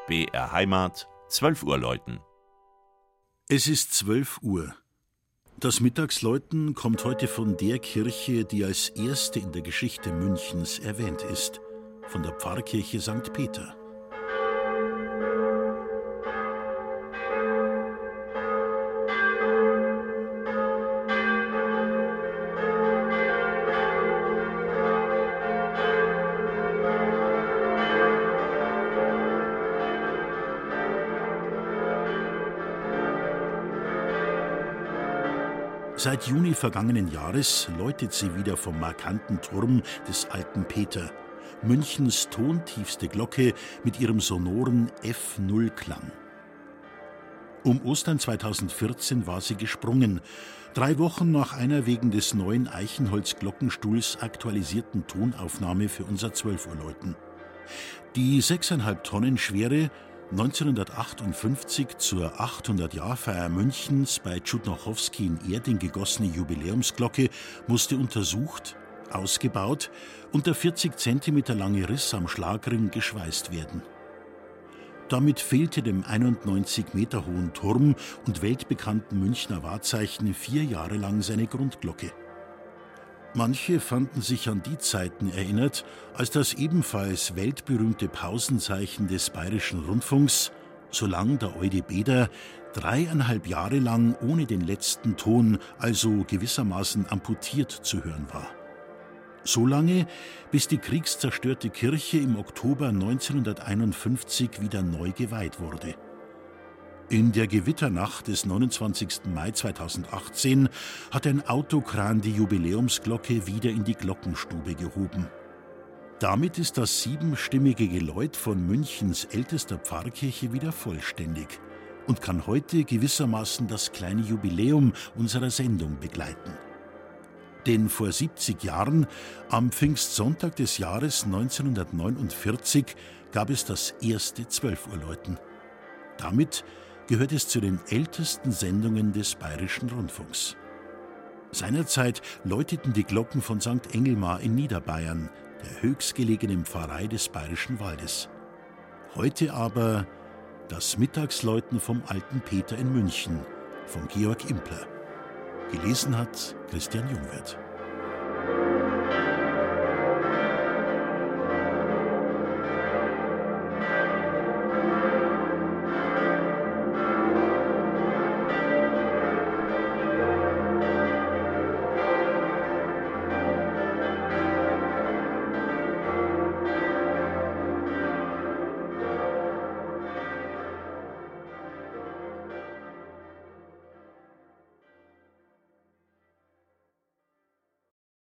BR Heimat, 12 Uhr läuten. Es ist 12 Uhr. Das Mittagsläuten kommt heute von der Kirche, die als erste in der Geschichte Münchens erwähnt ist, von der Pfarrkirche St. Peter. Seit Juni vergangenen Jahres läutet sie wieder vom markanten Turm des alten Peter, Münchens tontiefste Glocke mit ihrem sonoren F0-Klang. Um Ostern 2014 war sie gesprungen, 3 Wochen nach einer wegen des neuen Eichenholz-Glockenstuhls aktualisierten Tonaufnahme für unser 12-Uhr-Läuten. Die 6,5 Tonnen schwere, 1958 zur 800-Jahr-Feier Münchens bei Tschudnochowski in Erding gegossene Jubiläumsglocke musste untersucht, ausgebaut und der 40 cm lange Riss am Schlagring geschweißt werden. Damit fehlte dem 91 Meter hohen Turm und weltbekannten Münchner Wahrzeichen 4 Jahre lang seine Grundglocke. Manche fanden sich an die Zeiten erinnert, als das ebenfalls weltberühmte Pausenzeichen des Bayerischen Rundfunks, solang der Eude Beder, 3,5 Jahre lang ohne den letzten Ton, also gewissermaßen amputiert zu hören war. So lange, bis die kriegszerstörte Kirche im Oktober 1951 wieder neu geweiht wurde. In der Gewitternacht des 29. Mai 2018 hat ein Autokran die Jubiläumsglocke wieder in die Glockenstube gehoben. Damit ist das 7-stimmige Geläut von Münchens ältester Pfarrkirche wieder vollständig und kann heute gewissermaßen das kleine Jubiläum unserer Sendung begleiten. Denn vor 70 Jahren, am Pfingstsonntag des Jahres 1949, gab es das erste 12-Uhr-Läuten. Damit gehört es zu den ältesten Sendungen des Bayerischen Rundfunks. Seinerzeit läuteten die Glocken von St. Engelmar in Niederbayern, der höchstgelegenen Pfarrei des Bayerischen Waldes. Heute aber das Mittagsläuten vom alten Peter in München von Georg Impler. Gelesen hat Christian Jungwirth.